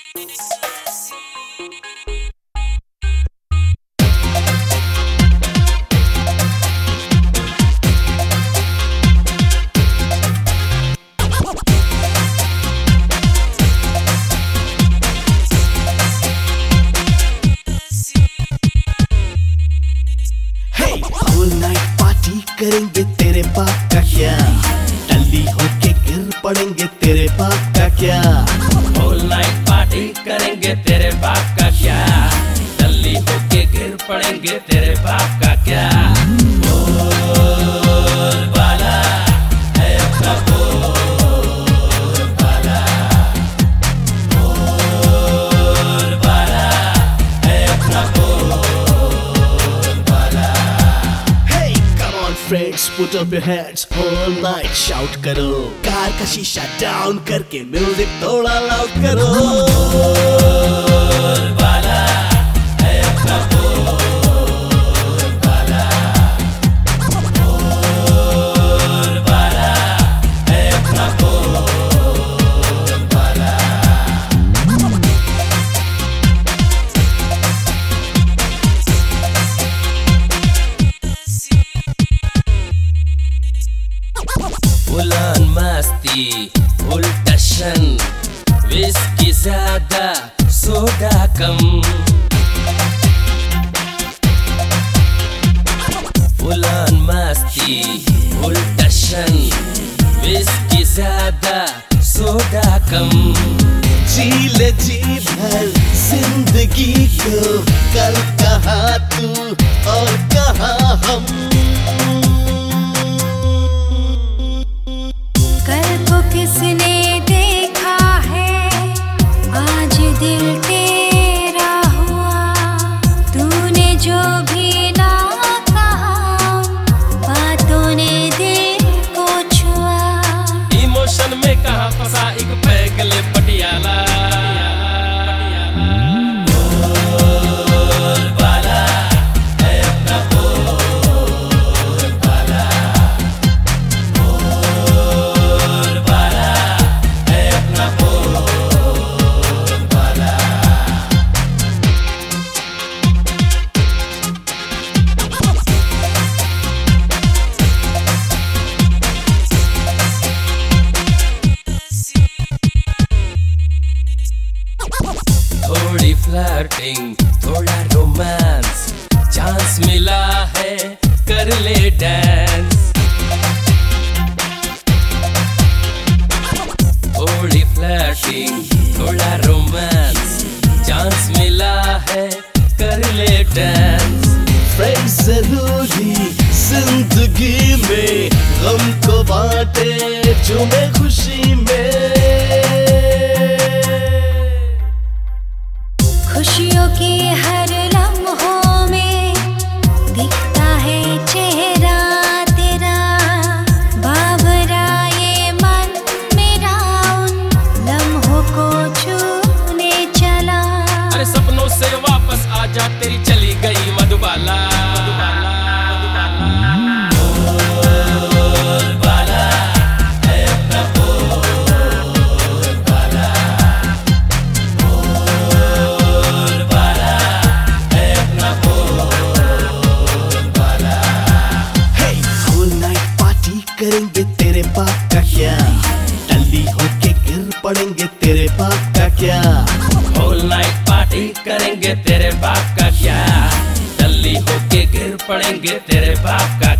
करेंगे तेरे बाप का क्या, टल्ली होके गिर पड़ेंगे तेरे बाप का क्या। होल नाइट पार्टी करेंगे तेरे बाप का क्या, टल्ली होके गिर पड़ेंगे तेरे बाप का क्या। बोल बाला है अपना बोल बाला, बोल बाला है अपना बोल बाला। Hey, come on friends, put up your hands, all night shout करो। कार का शीशा डाउन करके म्यूजिक थोड़ा लाउड करो। बोल बाला है अपना बोल बाला, बोल बाला है अपना बोल बाला। उलान मस्ती उल्टा शन, विस्की ज्यादा सोडा कम। उलान मस्ती उल्टा शन, विस्की ज्यादा सोडा कम। जी ले जी भर जिंदगी को, कल कहाँ तू और कहाँ हम। कल को किसने देखा है, आज दिल तेरा हुआ। तूने जो भी ना कहा, बातों ने दिल को छुआ। इमोशन में कहाँ फंसा एक पैगले पटियाला। बोल बाला है अपना बोल बाला, बोल बाला है अपना बोल बाला। थोड़ी फ्लर्टिंग थोड़ा रोमांस, चांस मिला है कर ले डांस। थोड़ी फ्लर्टिंग थोड़ा रोमांस, चांस मिला है कर ले डांस। फ्रेंड्स जरूरी जिंदगी में, गम को बांटे झूमे खुशी में। खुशियों के हर लम्हों में दिखता है चेहरा तेरा। बाबरा ये मन मेरा उन लम्हों को छूने चला। अरे सपनों से वापस आजा, तेरी चली गई मधुबाला। बोल बाला है अपना बोल बाला, बोल बाला है अपना बोल बाला। Hey, whole night party करेंगे तेरे बाप का क्या, टल्ली होके गिर पड़ेंगे तेरे बाप का क्या। होल नाइट पार्टी करेंगे तेरे बाप का क्या, टल्ली होके गिर पड़ेंगे तेरे बाप का